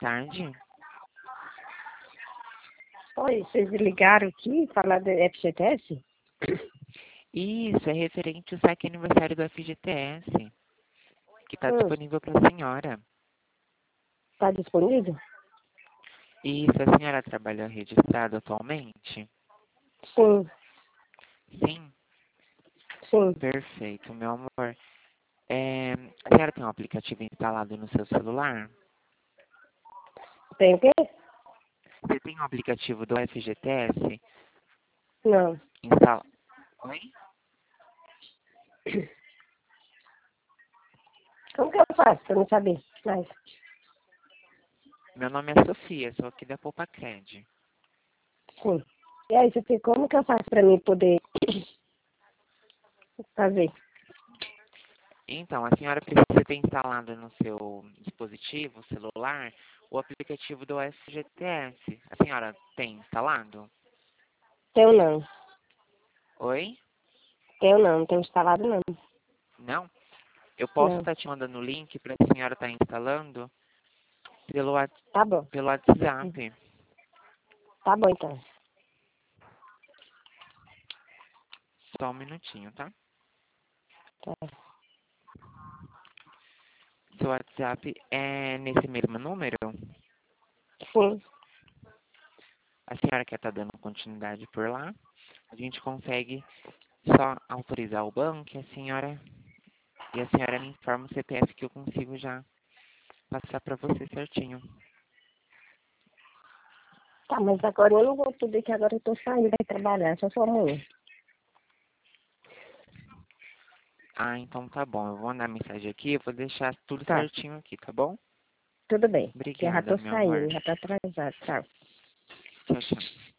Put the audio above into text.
tarde. Oi, vocês ligaram aqui falar do FGTS? Isso, é referente ao saque aniversário do FGTS, que está disponível para a senhora. Está disponível? Isso, a senhora trabalha registrado atualmente? Sim, Sim, sim. perfeito, meu amor. A senhora tem um aplicativo instalado no seu celular? Tem o quê? Você tem um aplicativo do FGTS? Não. Oi? Como que eu faço para não saber mais? Meu nome é Sofia, sou aqui da Poupa Cred. Sim. E aí, Sofia, como que eu faço para mim poder fazer? Então, a senhora precisa ter instalado no seu dispositivo celular o aplicativo do FGTS. A senhora tem instalado? Tenho não. Oi? Tenho não, não tenho instalado não. Não? Eu posso Não. estar te mandando o link para a senhora estar instalando Tá bom. pelo WhatsApp. Tá bom então. Só um minutinho, tá? Tá. Seu WhatsApp é nesse mesmo número? Sim. A senhora quer estar dando continuidade por lá? A gente consegue só autorizar o banco e a senhora me informa o CPF que eu consigo já passar para você certinho. Tá, mas agora eu não vou poder, que agora eu tô saindo para trabalhar, só amanhã. Ah, então tá bom. Eu vou mandar mensagem aqui, eu vou deixar tudo Tá, certinho aqui, tá bom? tudo bem. Que eu já Obrigada, tô meu amor. saindo, já tá atrasado. Tchau. Tchau, tchau.